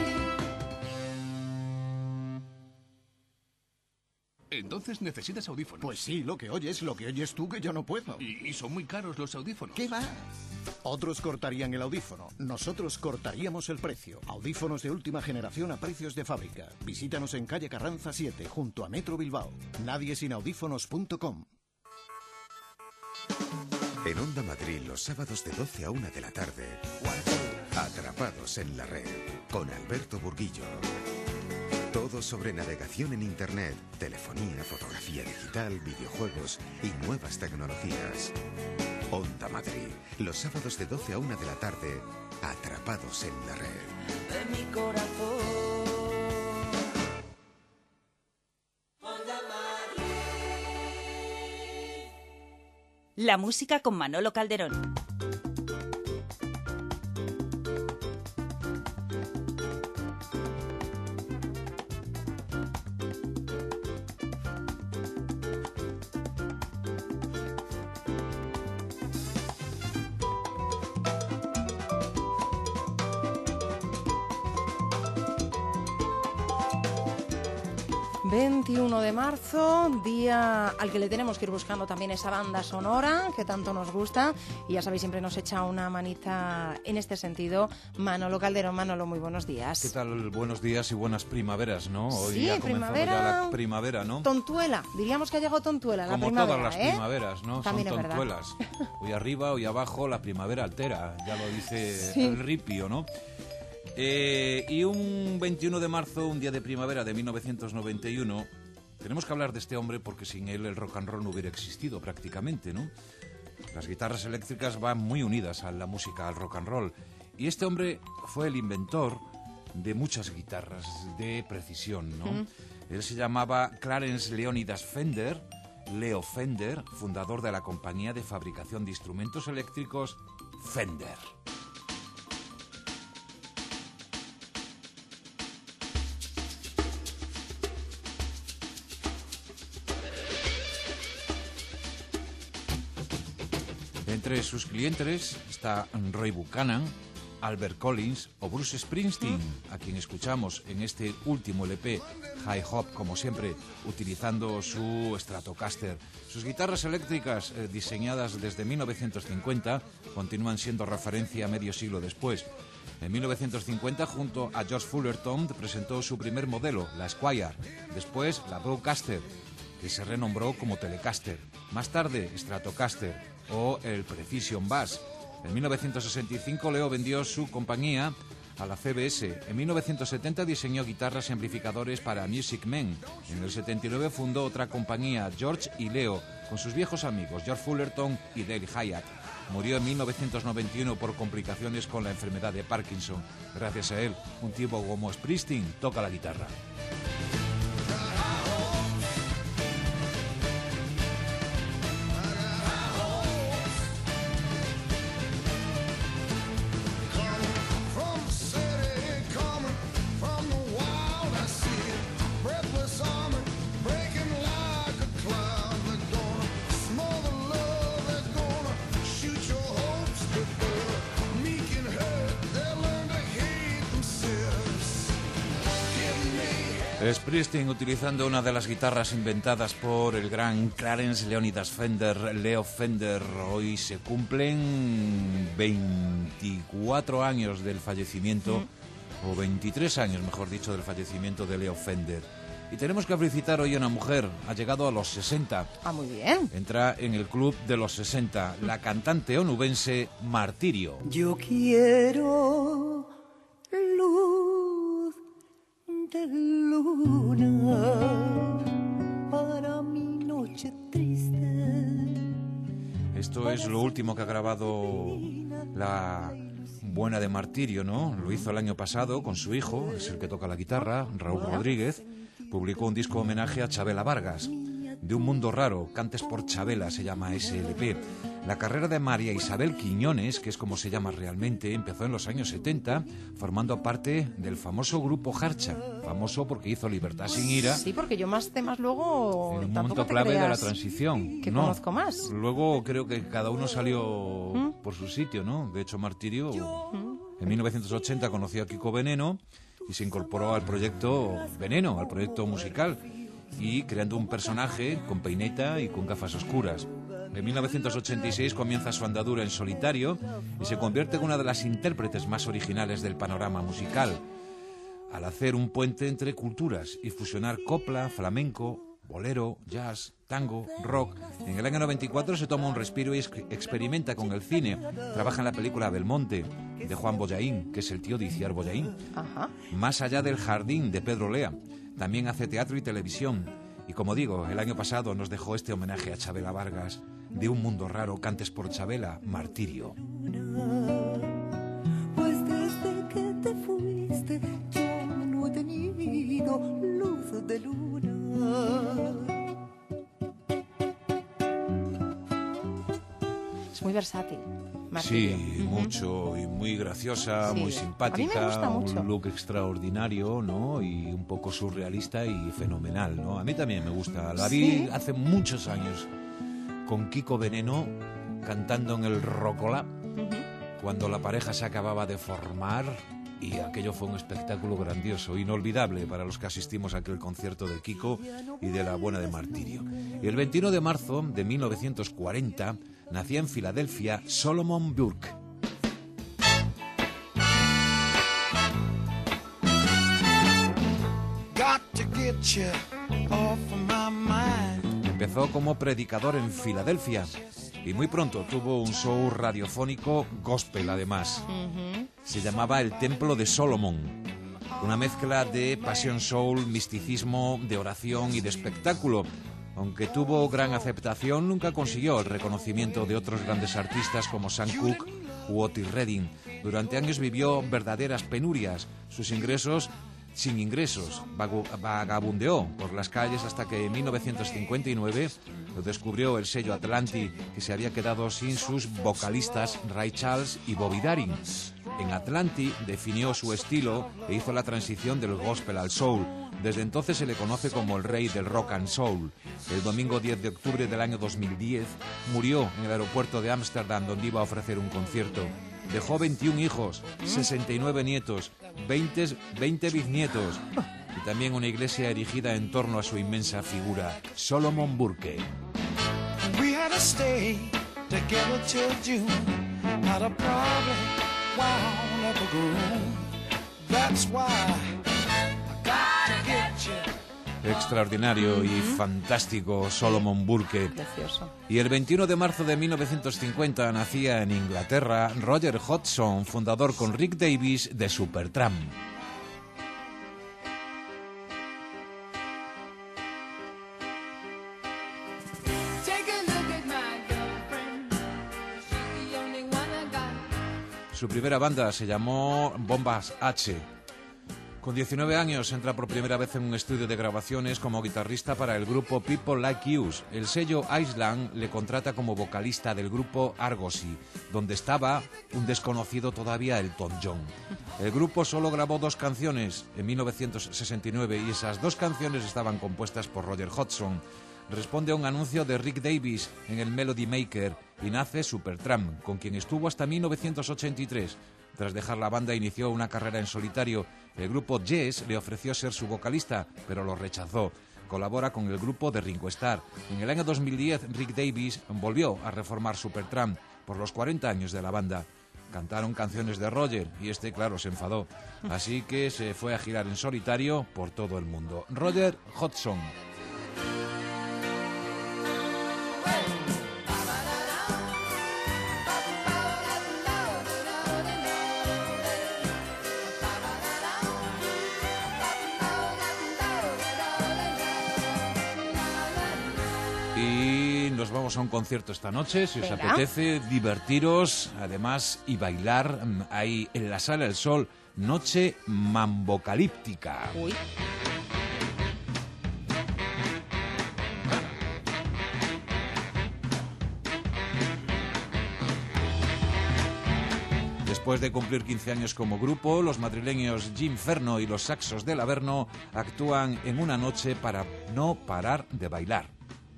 Entonces necesitas audífonos. Pues sí, lo que oyes tú, que yo no puedo. Y son muy caros los audífonos. ¿Qué va? Otros cortarían el audífono, nosotros cortaríamos el precio. Audífonos de última generación a precios de fábrica. Visítanos en calle Carranza 7, junto a Metro Bilbao. Nadiesinaudífonos.com. En Onda Madrid, los sábados de 12 a 1 de la tarde, Atrapados en la Red, con Alberto Burguillo. Todo sobre navegación en Internet, telefonía, fotografía digital, videojuegos y nuevas tecnologías. Onda Madrid, los sábados de 12 a 1 de la tarde, Atrapados en la Red. De mi corazón. Onda Madrid. La música con Manolo Calderón. ...21 de marzo, día al que le tenemos que ir buscando también esa banda sonora que tanto nos gusta, y ya sabéis, siempre nos echa una manita en este sentido Manolo Calderón. Manolo, muy buenos días. ¿Qué tal? Buenos días y buenas primaveras, ¿no? Hoy sí, ha comenzado ya la primavera, ¿no? Tontuela, diríamos que ha llegado Tontuela, la primavera. Como todas las primaveras, ¿no? También son es tontuelas. Hoy arriba, hoy abajo, la primavera altera, ya lo dice sí. El ripio, ¿no? Y un 21 de marzo, un día de primavera de 1991, tenemos que hablar de este hombre porque sin él el rock and roll no hubiera existido prácticamente, ¿no? Las guitarras eléctricas van muy unidas a la música, al rock and roll. Y este hombre fue el inventor de muchas guitarras de precisión, ¿no? Él se llamaba Clarence Leonidas Fender, Leo Fender, fundador de la compañía de fabricación de instrumentos eléctricos Fender. Entre sus clientes está Roy Buchanan, Albert Collins o Bruce Springsteen, a quien escuchamos en este último LP, High Hop, como siempre, utilizando su Stratocaster. Sus guitarras eléctricas, diseñadas desde 1950, continúan siendo referencia medio siglo después. En 1950, junto a George Fullerton, presentó su primer modelo, la Squier, después la Broadcaster, que se renombró como Telecaster, más tarde Stratocaster o el Precision Bass. En 1965 Leo vendió su compañía a la CBS. En 1970 diseñó guitarras y amplificadores para Music Man. En el 79 fundó otra compañía, George y Leo, con sus viejos amigos George Fullerton y Dale Hyatt. Murió en 1991 por complicaciones con la enfermedad de Parkinson. Gracias a él, un tipo como Springsteen toca la guitarra. Springsteen, utilizando una de las guitarras inventadas por el gran Clarence Leonidas Fender, Leo Fender. Hoy se cumplen 24 años del fallecimiento, o 23 años, mejor dicho, del fallecimiento de Leo Fender. Y tenemos que felicitar hoy a una mujer, ha llegado a los 60. Ah, muy bien. Entra en el club de los 60, la cantante onubense Martirio. Yo quiero luz de luna para mi noche triste. Esto es lo último que ha grabado la buena de Martirio, ¿no? Lo hizo el año pasado con su hijo, es el que toca la guitarra, Raúl Rodríguez. Publicó un disco homenaje a Chabela Vargas. De un mundo raro, Cantes por Chabela se llama ese LP. La carrera de María Isabel Quiñones, que es como se llama realmente, empezó en los años 70, formando parte del famoso grupo Jarcha. Famoso porque hizo Libertad sin ira. Sí, porque yo más temas luego... En un momento clave de la transición. Que conozco más. Luego creo que cada uno salió por su sitio, ¿no? De hecho, Martirio en 1980 conoció a Kiko Veneno y se incorporó al proyecto Veneno, al proyecto musical, y creando un personaje con peineta y con gafas oscuras. En 1986 comienza su andadura en solitario y se convierte en una de las intérpretes más originales del panorama musical, al hacer un puente entre culturas y fusionar copla, flamenco, bolero, jazz, tango, rock. En el año 94 se toma un respiro y experimenta con el cine. Trabaja en la película Belmonte, de Juan Bollaín, que es el tío de Iciar Bollaín. Ajá. Más allá del jardín, de Pedro Lea. También hace teatro y televisión. Y como digo, el año pasado nos dejó este homenaje a Chabela Vargas. De un mundo raro, Cantes por Chabela, Martirio. Pues desde que te fuiste yo no he tenido luz de luna. Es muy versátil. Martirio. Sí, mucho, y muy graciosa, sí, muy simpática, a mí me gusta mucho. Un look extraordinario, ¿no? Y un poco surrealista y fenomenal, ¿no? A mí también me gusta. La vi hace muchos años con Kiko Veneno cantando en el Rocola, cuando la pareja se acababa de formar, y aquello fue un espectáculo grandioso, inolvidable para los que asistimos a aquel concierto de Kiko y de la buena de Martirio. Y el 21 de marzo de 1940 nacía en Filadelfia Solomon Burke. Empezó como predicador en Filadelfia y muy pronto tuvo un show radiofónico gospel además. Se llamaba El Templo de Solomon. Una mezcla de passion soul, misticismo, de oración y de espectáculo. Aunque tuvo gran aceptación, nunca consiguió el reconocimiento de otros grandes artistas como Sam Cooke u Otis Redding. Durante años vivió verdaderas penurias. Sus ingresos, sin ingresos, vagabundeó por las calles hasta que en 1959 lo descubrió el sello Atlantic, que se había quedado sin sus vocalistas Ray Charles y Bobby Darin. En Atlantic definió su estilo e hizo la transición del gospel al soul. Desde entonces se le conoce como el rey del rock and soul. El domingo 10 de octubre del año 2010 murió en el aeropuerto de Ámsterdam, donde iba a ofrecer un concierto. Dejó 21 hijos, 69 nietos, 20 bisnietos y también una iglesia erigida en torno a su inmensa figura, Solomon Burke. We had to stay together till June. Had a problem, wound up a groove. That's why I gotta get you. Extraordinario y fantástico Solomon Burke. Precioso. Y el 21 de marzo de 1950 nacía en Inglaterra Roger Hodgson, fundador con Rick Davies de Supertramp. Su primera banda se llamó Bombas H. Con 19 años entra por primera vez en un estudio de grabaciones como guitarrista para el grupo People Like You. El sello Island le contrata como vocalista del grupo Argosy, donde estaba un desconocido todavía, Elton John. El grupo solo grabó 2 canciones en 1969 y esas 2 canciones estaban compuestas por Roger Hodgson. Responde a un anuncio de Rick Davies en el Melody Maker y nace Supertramp, con quien estuvo hasta 1983. Tras dejar la banda inició una carrera en solitario. El grupo Yes le ofreció ser su vocalista, pero lo rechazó. Colabora con el grupo de Ringo Starr. En el año 2010, Rick Davies volvió a reformar Supertramp por los 40 años de la banda. Cantaron canciones de Roger y este, claro, se enfadó. Así que se fue a girar en solitario por todo el mundo. Roger Hodgson. Y nos vamos a un concierto esta noche, si os apetece, divertiros, además, y bailar ahí en la Sala El Sol, Noche Mambocalíptica. Uy. Después de cumplir 15 años como grupo, los madrileños Ginferno y los Saxos del Averno actúan en una noche para no parar de bailar.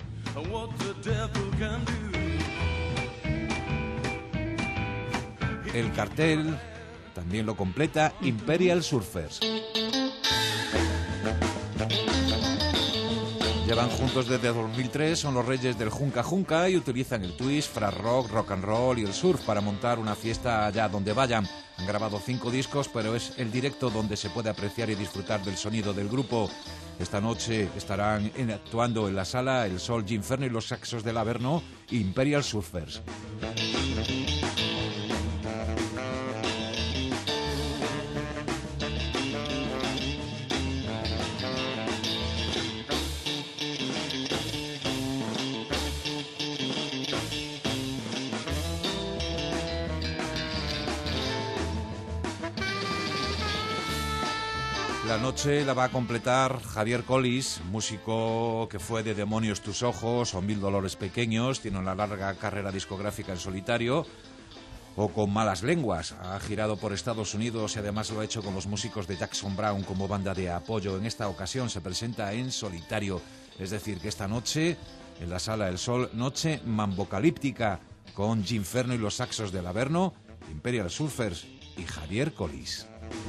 El cartel también lo completa Imperial Surfers. Llevan juntos desde 2003, son los reyes del Junca Junca y utilizan el twist, frat rock, rock and roll y el surf para montar una fiesta allá donde vayan. Han grabado 5 discos, pero es el directo donde se puede apreciar y disfrutar del sonido del grupo. Esta noche estarán actuando en la Sala El Sol Ginferno y los Saxos del Averno, Imperial Surfers. La noche la va a completar Javier Collis, músico que fue de Demonios tus ojos o Mil dolores pequeños, tiene una larga carrera discográfica en solitario o con Malas lenguas. Ha girado por Estados Unidos y además lo ha hecho con los músicos de Jackson Browne como banda de apoyo. En esta ocasión se presenta en solitario, es decir, que esta noche en la Sala El Sol, Noche Mambocalíptica con Ginferno y los Saxos del Averno, Imperial Surfers y Javier Collis.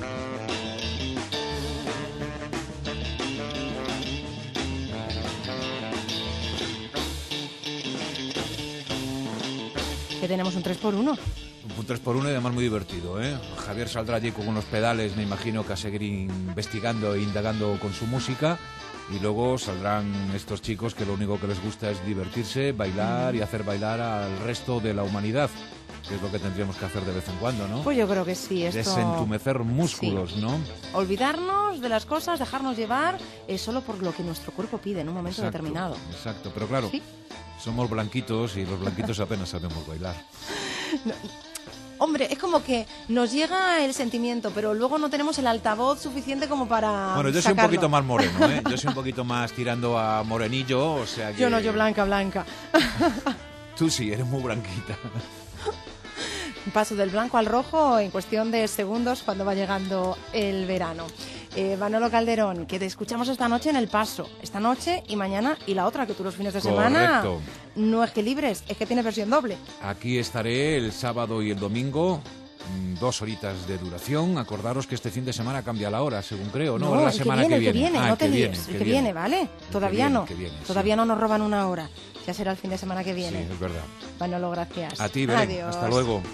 Que tenemos un 3x1. Un 3x1 y además muy divertido, ¿eh? Javier saldrá allí con unos pedales, me imagino que a seguir investigando e indagando con su música. Y luego saldrán estos chicos que lo único que les gusta es divertirse, bailar y hacer bailar al resto de la humanidad, que es lo que tendríamos que hacer de vez en cuando, ¿no? Pues yo creo que sí. Esto... Desentumecer músculos, sí, ¿no? Olvidarnos de las cosas, dejarnos llevar solo por lo que nuestro cuerpo pide en un momento determinado. Exacto, pero claro, ¿sí? Somos blanquitos y los blanquitos apenas sabemos bailar. No. Hombre, es como que nos llega el sentimiento, pero luego no tenemos el altavoz suficiente como para Bueno, yo soy sacarlo. un poquito más moreno, ¿eh? Yo soy un poquito más tirando a morenillo, o sea que... Yo no, yo blanca. Tú sí, eres muy blanquita. Paso del blanco al rojo en cuestión de segundos cuando va llegando el verano. Manolo Calderón, que te escuchamos esta noche en El Paso. Esta noche y mañana y la otra, que tú los fines de semana no es que libres, es que tienes versión doble. Aquí estaré el sábado y el domingo 2 horitas de duración. Acordaros que este fin de semana cambia la hora, según creo, ¿no? No, la semana que viene. No te líes, el que viene, ¿vale? Todavía no. Todavía Sí. no nos roban una hora. Ya será el fin de semana que Sí, viene. es verdad. Manolo, gracias. A ti, Belén. Adiós. Hasta luego.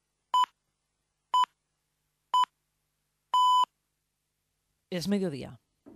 Es mediodía.